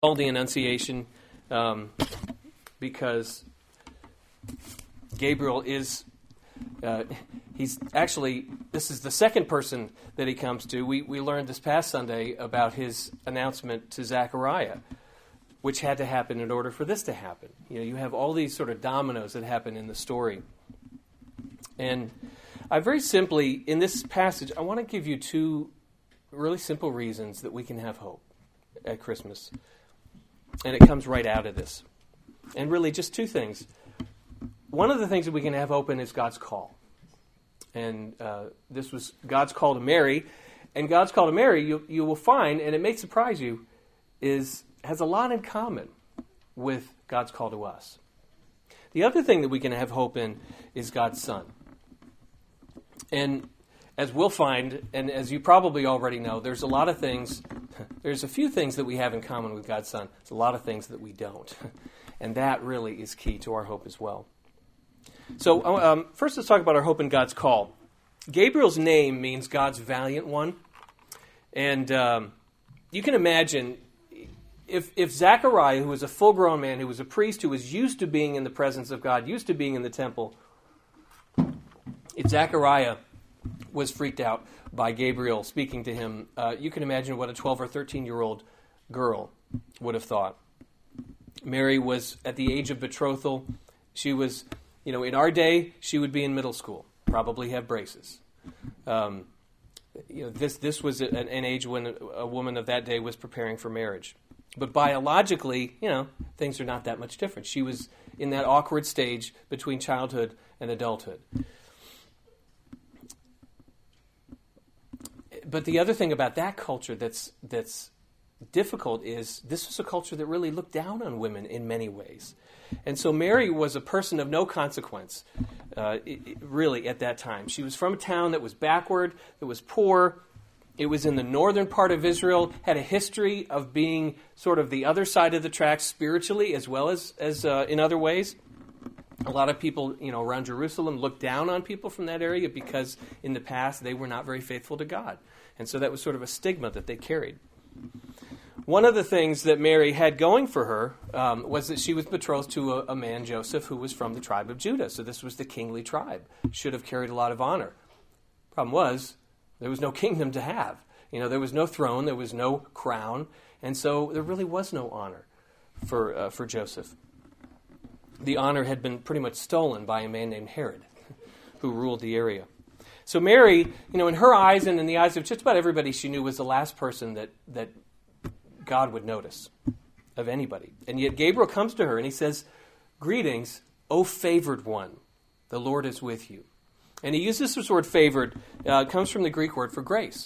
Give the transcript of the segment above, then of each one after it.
called the Annunciation because Gabriel is, he's actually, this is the second person that he comes to. We learned this past Sunday about his announcement to Zechariah, which had to happen in order for this to happen. You know, you have all these sort of dominoes that happen in the story. And I very simply, in this passage, I want to give you two really simple reasons that we can have hope at Christmas. And it comes right out of this. And really just two things. One of the things that we can have hope in is God's call. And this was God's call to Mary. And God's call to Mary, you will find, and it may surprise you, has a lot in common with God's call to us. The other thing that we can have hope in is God's Son. And as we'll find, and as you probably already know, there's a few things that we have in common with God's Son. There's a lot of things that we don't. And that really is key to our hope as well. So first let's talk about our hope in God's call. Gabriel's name means God's valiant one. And you can imagine if Zechariah, who was a full-grown man, who was a priest, who was used to being in the presence of God, used to being in the temple, if Zechariah was freaked out by Gabriel speaking to him, you can imagine what a 12 or 13-year-old girl would have thought. Mary was at the age of betrothal. She was, in our day, she would be in middle school, probably have braces. This was an age when a woman of that day was preparing for marriage. But biologically, things are not that much different. She was in that awkward stage between childhood and adulthood. But the other thing about that culture that's difficult is this was a culture that really looked down on women in many ways. And so Mary was a person of no consequence, really, at that time. She was from a town that was backward, that was poor. It was in the northern part of Israel, had a history of being sort of the other side of the tracks spiritually as well as in other ways. A lot of people, around Jerusalem looked down on people from that area because in the past they were not very faithful to God. And so that was sort of a stigma that they carried. One of the things that Mary had going for her was that she was betrothed to a man, Joseph, who was from the tribe of Judah. So this was the kingly tribe. Should have carried a lot of honor. Problem was, there was no kingdom to have. There was no throne, there was no crown, and so there really was no honor for Joseph. The honor had been pretty much stolen by a man named Herod, who ruled the area. So Mary, in her eyes and in the eyes of just about everybody she knew, was the last person that God would notice of anybody. And yet Gabriel comes to her and he says, "Greetings, O favored one, the Lord is with you." And he uses this word favored, comes from the Greek word for grace.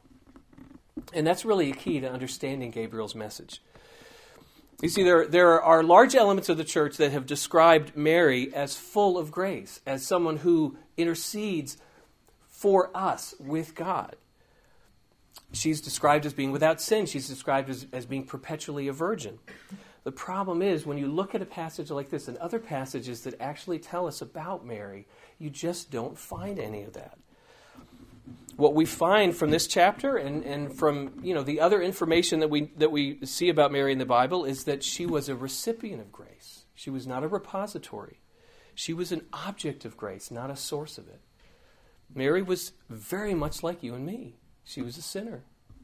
And that's really a key to understanding Gabriel's message. You see, there are large elements of the church that have described Mary as full of grace, as someone who intercedes for us with God. She's described as being without sin. She's described as being perpetually a virgin. The problem is, when you look at a passage like this and other passages that actually tell us about Mary, you just don't find any of that. What we find from this chapter and from the other information that we see about Mary in the Bible is that she was a recipient of grace. She was not a repository. She was an object of grace, not a source of it. Mary was very much like you and me. She was a sinner.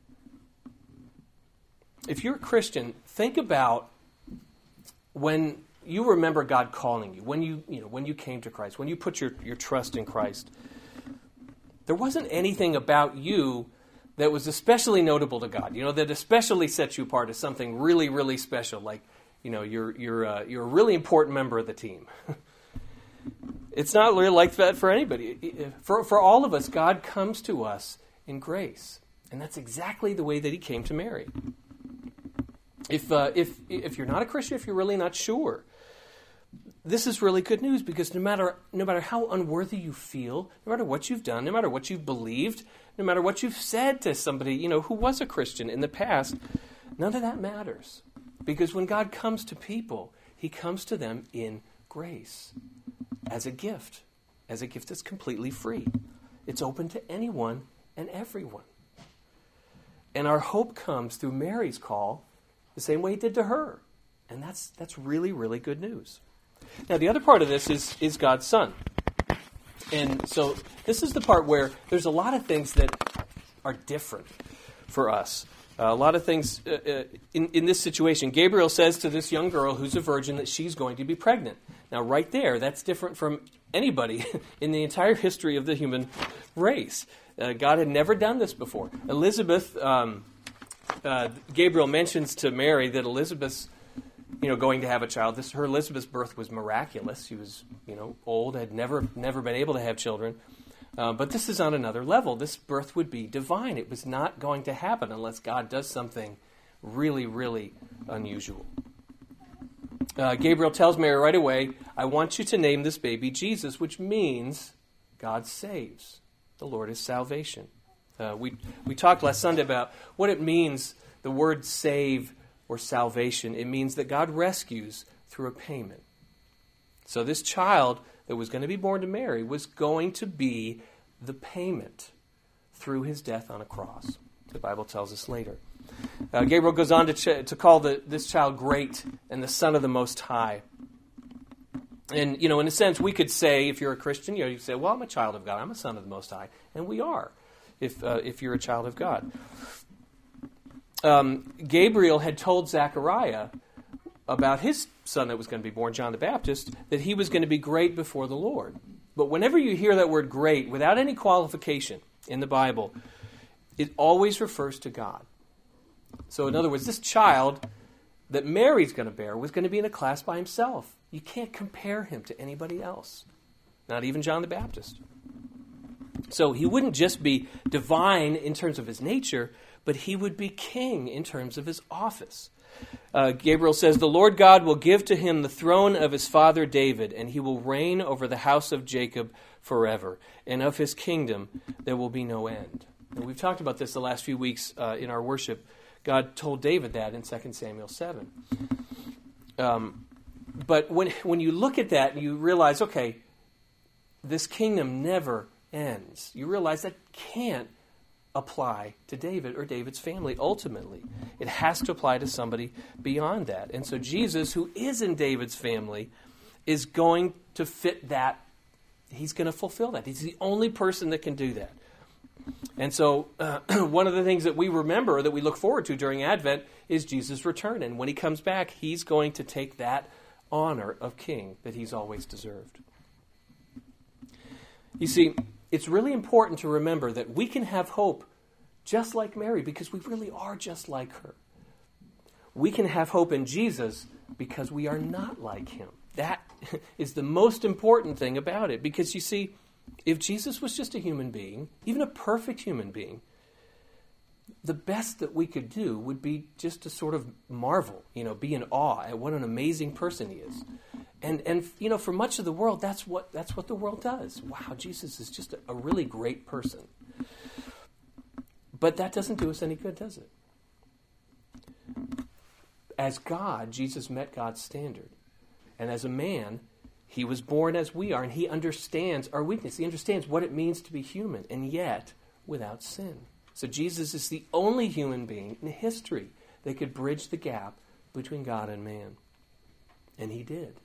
If you're a Christian, think about when you remember God calling you, when you came to Christ, when you put your trust in Christ. There wasn't anything about you that was especially notable to God, that especially sets you apart as something really, really special, like, you're a really important member of the team. It's not really like that for anybody. For all of us, God comes to us in grace, and that's exactly the way that he came to Mary. If you're not a Christian, if you're really not sure, this is really good news, because no matter how unworthy you feel, no matter what you've done, no matter what you've believed, no matter what you've said to somebody, who was a Christian in the past, none of that matters. Because when God comes to people, he comes to them in grace, as a gift that's completely free. It's open to anyone and everyone. And our hope comes through Mary's call the same way he did to her. And that's really, really good news. Now, the other part of this is God's Son. And so this is the part where there's a lot of things that are different for us. A lot of things in this situation. Gabriel says to this young girl who's a virgin that she's going to be pregnant. Now, right there, that's different from anybody in the entire history of the human race. God had never done this before. Elizabeth, Gabriel mentions to Mary that Elizabeth's going to have a child. Her Elizabeth's birth was miraculous. She was, old, had never been able to have children. But this is on another level. This birth would be divine. It was not going to happen unless God does something really, really unusual. Gabriel tells Mary right away, I want you to name this baby Jesus, which means God saves. The Lord is salvation. We talked last Sunday about what it means, the word save or salvation. It means that God rescues through a payment. So this child that was going to be born to Mary was going to be the payment through his death on a cross. The Bible tells us later. Gabriel goes on to call this child great and the Son of the Most High. And, in a sense, we could say, if you're a Christian, you say, well, I'm a child of God. I'm a son of the Most High. And we are, if you're a child of God. Gabriel had told Zechariah about his son that was going to be born, John the Baptist, that he was going to be great before the Lord. But whenever you hear that word great, without any qualification in the Bible, it always refers to God. So in other words, this child that Mary's going to bear was going to be in a class by himself. You can't compare him to anybody else, not even John the Baptist. So he wouldn't just be divine in terms of his nature, but he would be king in terms of his office. Gabriel says, the Lord God will give to him the throne of his father David, and he will reign over the house of Jacob forever, and of his kingdom there will be no end. And we've talked about this the last few weeks in our worship. God told David that in 2 Samuel 7. But when you look at that and you realize, okay, this kingdom never ends, you realize that can't apply to David or David's family ultimately. It has to apply to somebody beyond that. And so Jesus, who is in David's family, is going to fit that. He's going to fulfill that. He's the only person that can do that. And so one of the things that we remember, that we look forward to during Advent, is Jesus' return. And when he comes back, he's going to take that honor of king that he's always deserved. You see, it's really important to remember that we can have hope just like Mary because we really are just like her. We can have hope in Jesus because we are not like him. That is the most important thing about it. Because you see, if Jesus was just a human being, even a perfect human being, the best that we could do would be just to sort of marvel, be in awe at what an amazing person he is. And for much of the world, that's what the world does. Wow, Jesus is just a really great person. But that doesn't do us any good, does it? As God, Jesus met God's standard. And as a man, he was born as we are, and he understands our weakness. He understands what it means to be human, and yet without sin. So Jesus is the only human being in history that could bridge the gap between God and man. And he did.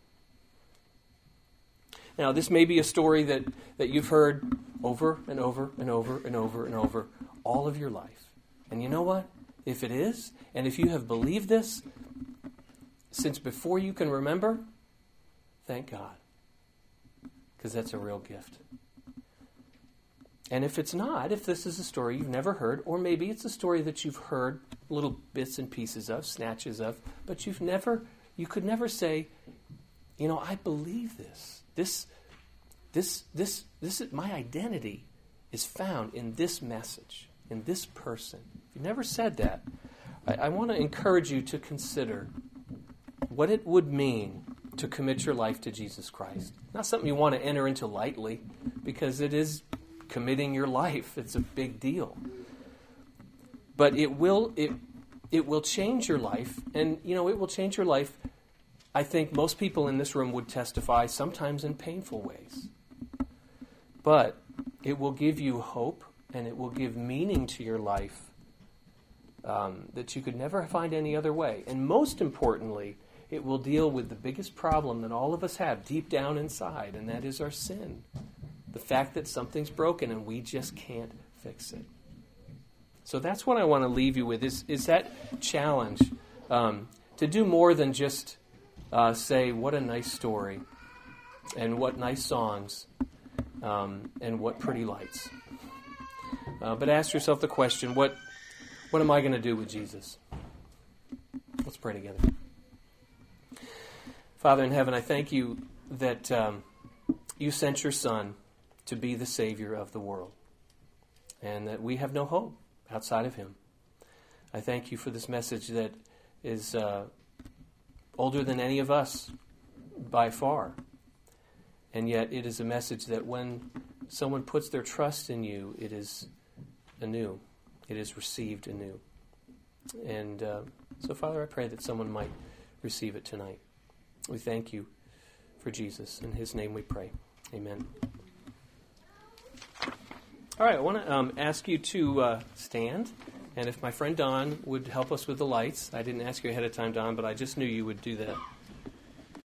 Now, this may be a story that you've heard over and over and over and over and over all of your life. And you know what? If it is, and if you have believed this since before you can remember, thank God. Because that's a real gift. And if it's not, if this is a story you've never heard, or maybe it's a story that you've heard little bits and pieces of, snatches of, but you could never say, I believe this. This is my identity is found in this message, in this person. If you've never said that, I want to encourage you to consider what it would mean to commit your life to Jesus Christ. Not something you want to enter into lightly, because it is committing your life. It's a big deal. But it will change your life, and it will change your life. I think most people in this room would testify, sometimes in painful ways. But it will give you hope, and it will give meaning to your life that you could never find any other way. And most importantly, it will deal with the biggest problem that all of us have deep down inside, and that is our sin. The fact that something's broken and we just can't fix it. So that's what I want to leave you with, is that challenge to do more than just say, what a nice story, and what nice songs, and what pretty lights. But ask yourself the question, what am I going to do with Jesus? Let's pray together. Father in heaven, I thank you that you sent your Son to be the Savior of the world, and that we have no hope outside of him. I thank you for this message that is older than any of us by far, and yet it is a message that when someone puts their trust in you, it is anew. It is received anew. And so, Father, I pray that someone might receive it tonight. We thank you for Jesus. In his name we pray. Amen. All right, I want to ask you to stand. And if my friend Don would help us with the lights. I didn't ask you ahead of time, Don, but I just knew you would do that.